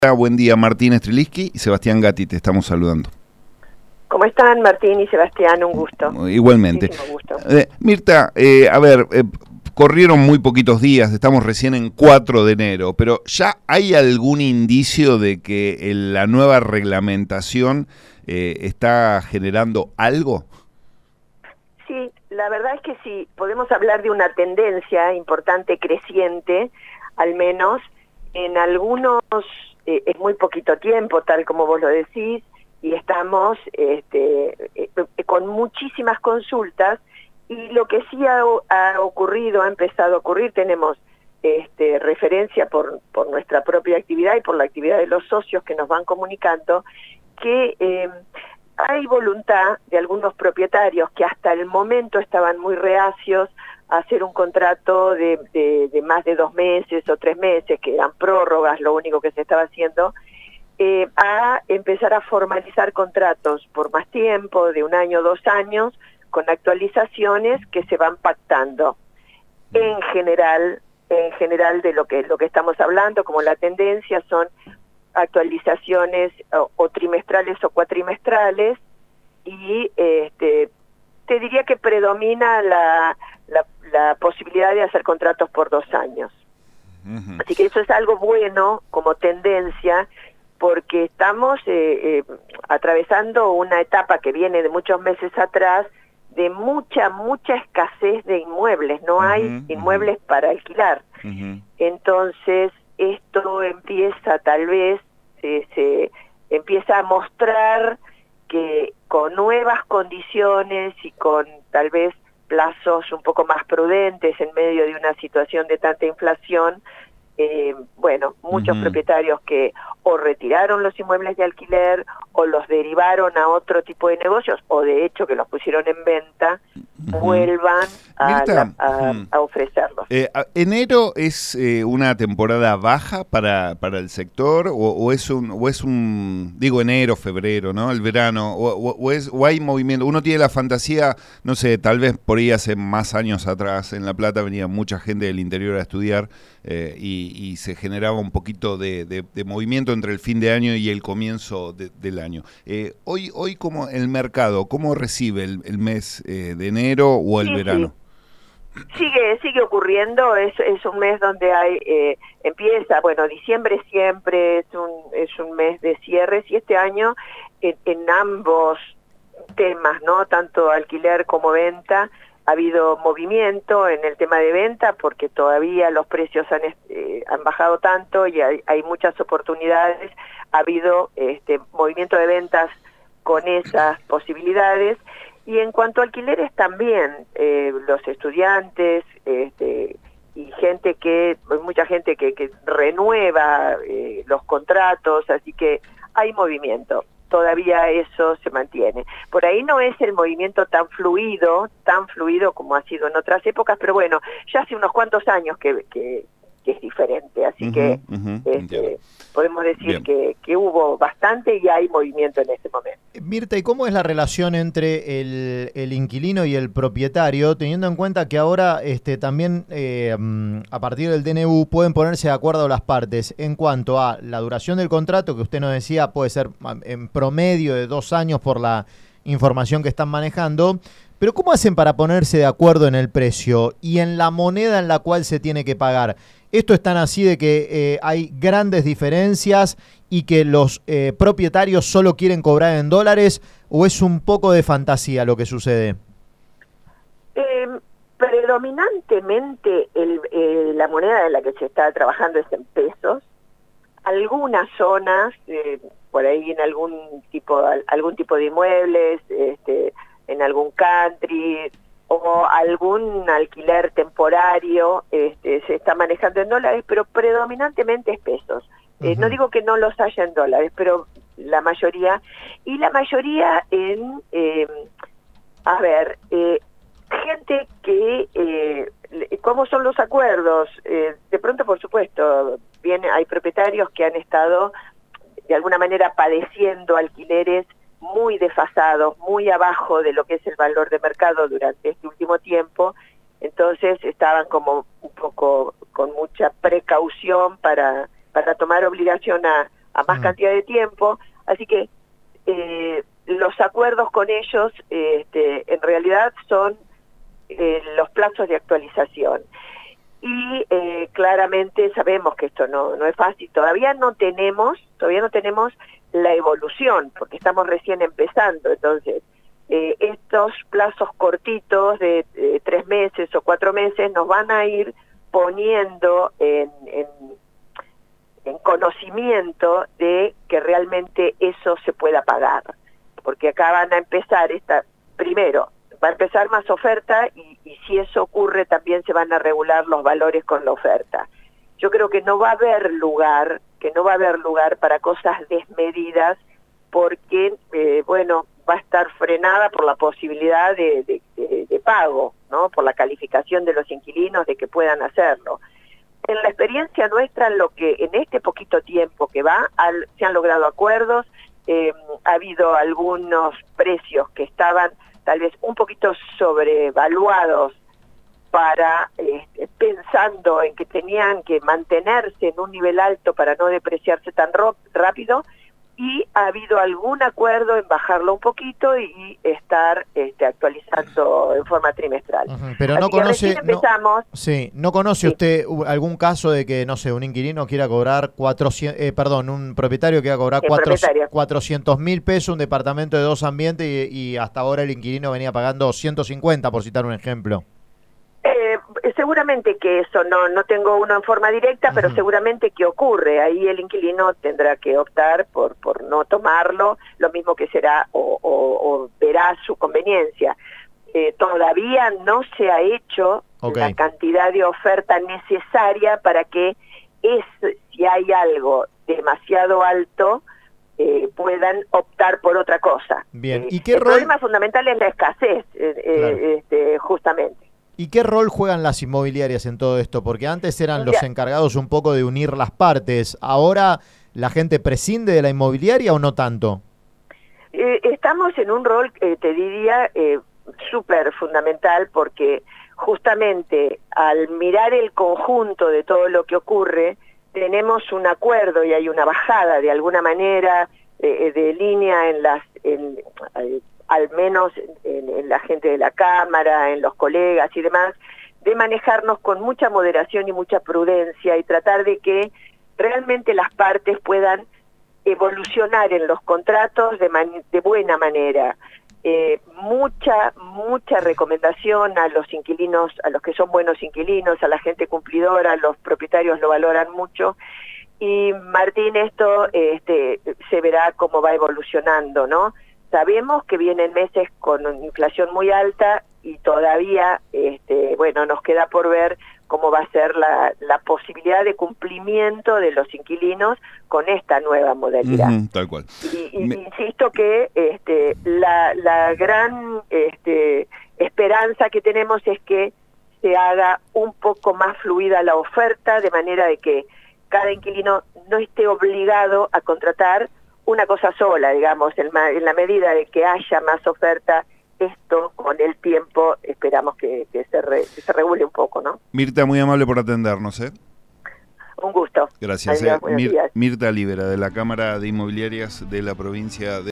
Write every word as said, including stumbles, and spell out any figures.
Buen día, Martín Streliski y Sebastián Gatti, te estamos saludando. ¿Cómo están, Martín y Sebastián? Un gusto. Igualmente. Gusto. Eh, Mirta, eh, a ver, eh, corrieron muy poquitos días, estamos recién en cuatro de enero, pero ¿ya hay algún indicio de que el, la nueva reglamentación eh, está generando algo? Sí, la verdad es que sí, podemos hablar de una tendencia importante, creciente, al menos en algunos... Eh, es muy poquito tiempo, tal como vos lo decís, y estamos este, eh, con muchísimas consultas, y lo que sí ha, ha ocurrido, ha empezado a ocurrir, tenemos este, referencia por, por nuestra propia actividad y por la actividad de los socios que nos van comunicando, que eh, hay voluntad de algunos propietarios que hasta el momento estaban muy reacios a hacer un contrato de, de, de más de dos meses o tres meses, que eran prórrogas, lo único que se estaba haciendo, eh, a empezar a formalizar contratos por más tiempo, de un año, dos años, con actualizaciones que se van pactando. En general, en general de lo que, lo que estamos hablando, como la tendencia, son actualizaciones o, o trimestrales o cuatrimestrales, y este, te diría que predomina la, la, la posibilidad de hacer contratos por dos años. Uh-huh. Así que eso es algo bueno como tendencia, porque estamos eh, eh, atravesando una etapa que viene de muchos meses atrás, de mucha, mucha escasez de inmuebles. No uh-huh, hay inmuebles uh-huh. para alquilar. Uh-huh. Entonces, esto empieza tal vez, se, se empieza a mostrar que con nuevas condiciones y con tal vez plazos un poco más prudentes en medio de una situación de tanta inflación, eh, bueno, muchos uh-huh. propietarios que o retiraron los inmuebles de alquiler o los derivaron a otro tipo de negocios, o de hecho que los pusieron en venta, uh-huh. vuelvan a, Mirta, la, a, uh-huh. a ofrecerlos. Eh, ¿Enero es eh, una temporada baja para, para el sector o, o es un o es un digo enero, febrero, ¿no? El verano o, o, o es o hay movimiento? Uno tiene la fantasía, no sé, tal vez por ahí hace más años atrás en La Plata venía mucha gente del interior a estudiar eh, y, y se generaba un poquito de, de, de movimiento entre el fin de año y el comienzo de, del año. Eh, hoy hoy como el mercado, ¿cómo recibe el, el mes eh, de enero o el sí, verano? Sí. Sigue sigue ocurriendo, es, es un mes donde hay eh, empieza, bueno, diciembre siempre es un es un mes de cierres, y este año en, en ambos temas, ¿no? Tanto alquiler como venta, ha habido movimiento en el tema de venta porque todavía los precios han, eh, han bajado tanto y hay, hay muchas oportunidades. Ha habido este movimiento de ventas con esas posibilidades. Y en cuanto a alquileres también, eh, los estudiantes este, y gente que, mucha gente que, que renueva eh, los contratos, así que hay movimiento. Todavía eso se mantiene. Por ahí no es el movimiento tan fluido, tan fluido como ha sido en otras épocas, pero bueno, ya hace unos cuantos años que, que, que es diferente, así uh-huh, que uh-huh, este, podemos decir que, que hubo bastante y hay movimiento en este momento. Mirta, ¿y cómo es la relación entre el, el inquilino y el propietario, teniendo en cuenta que ahora este, también eh, a partir del D N U pueden ponerse de acuerdo las partes en cuanto a la duración del contrato, que usted nos decía puede ser en promedio de dos años por la información que están manejando, pero ¿cómo hacen para ponerse de acuerdo en el precio y en la moneda en la cual se tiene que pagar? ¿Esto es tan así de que eh, hay grandes diferencias y que los eh, propietarios solo quieren cobrar en dólares, o es un poco de fantasía lo que sucede? Eh, predominantemente el, eh, la moneda en la que se está trabajando es en pesos. Algunas zonas, eh, por ahí en algún tipo, algún tipo de inmuebles, este, en algún country o algún alquiler temporario, este, se está manejando en dólares, pero predominantemente es pesos. Eh, uh-huh. No digo que no los haya en dólares, pero la mayoría, y la mayoría en, eh, a ver, eh, gente que, eh, ¿cómo son los acuerdos? Eh, de pronto, por supuesto, viene, hay propietarios que han estado de alguna manera padeciendo alquileres muy desfasados, muy abajo de lo que es el valor de mercado durante este último tiempo, entonces estaban como un poco con mucha precaución para, para tomar obligación a, a más Mm. cantidad de tiempo, así que eh, los acuerdos con ellos este, en realidad son eh, los plazos de actualización. Y eh, claramente sabemos que esto no, no es fácil, todavía no tenemos, todavía no tenemos la evolución, porque estamos recién empezando, entonces eh, estos plazos cortitos de eh, tres meses o cuatro meses nos van a ir poniendo en, en, en conocimiento de que realmente eso se pueda pagar, porque acá van a empezar, esta primero, va a empezar más oferta y, y si eso ocurre también se van a regular los valores con la oferta. Yo creo que no va a haber lugar, que no va a haber lugar para cosas desmedidas porque, eh, bueno, va a estar frenada por la posibilidad de, de, de, de pago, ¿no? Por la calificación de los inquilinos de que puedan hacerlo. En la experiencia nuestra, lo que en este poquito tiempo que va, al, se han logrado acuerdos, eh, ha habido algunos precios que estaban tal vez un poquito sobrevaluados para eh, pensando en que tenían que mantenerse en un nivel alto para no depreciarse tan rápido, y ha habido algún acuerdo en bajarlo un poquito y, y estar este, actualizando en forma trimestral. Uh-huh. Pero Así no conoce, empezamos, no, sí, no conoce sí. usted algún caso de que, no sé, un inquilino quiera cobrar cuatrocientos, eh, perdón, un propietario quiera cobrar cuatrocientos mil pesos, un departamento de dos ambientes y, y hasta ahora el inquilino venía pagando ciento cincuenta, por citar un ejemplo. Eh, seguramente que eso, no no tengo uno en forma directa, uh-huh. pero seguramente que ocurre. Ahí el inquilino tendrá que optar por por no tomarlo, lo mismo que será o, o, o verá su conveniencia. Eh, todavía no se ha hecho okay. la cantidad de oferta necesaria para que es, si hay algo demasiado alto, eh, puedan optar por otra cosa. Bien. Eh, ¿Y qué el rol? problema fundamental es la escasez, eh, claro. eh, este, justamente. ¿Y qué rol juegan las inmobiliarias en todo esto? Porque antes eran los encargados un poco de unir las partes. ¿Ahora la gente prescinde de la inmobiliaria o no tanto? Eh, estamos en un rol, eh, te diría, eh, súper fundamental, porque justamente al mirar el conjunto de todo lo que ocurre, tenemos un acuerdo y hay una bajada de alguna manera eh, de línea en las... En, eh, al menos en, en la gente de la Cámara, en los colegas y demás, de manejarnos con mucha moderación y mucha prudencia y tratar de que realmente las partes puedan evolucionar en los contratos de, man de buena manera. Eh, mucha, mucha recomendación a los inquilinos, a los que son buenos inquilinos, a la gente cumplidora, los propietarios lo valoran mucho. Y Martín, esto este, se verá cómo va evolucionando, ¿no? Sabemos que vienen meses con una inflación muy alta y todavía, este, bueno, nos queda por ver cómo va a ser la, la posibilidad de cumplimiento de los inquilinos con esta nueva modalidad. Uh-huh, tal cual. Y, y Me... insisto que este, la, la gran este, esperanza que tenemos es que se haga un poco más fluida la oferta, de manera de que cada inquilino no esté obligado a contratar una cosa sola, digamos, en, en la medida de que haya más oferta, esto con el tiempo esperamos que, que, se, re, que se regule un poco, ¿no? Mirta, muy amable por atendernos, ¿eh? Un gusto. Gracias. Adiós, eh. Mir, Mirta Libera, de la Cámara de Inmobiliarias de la provincia de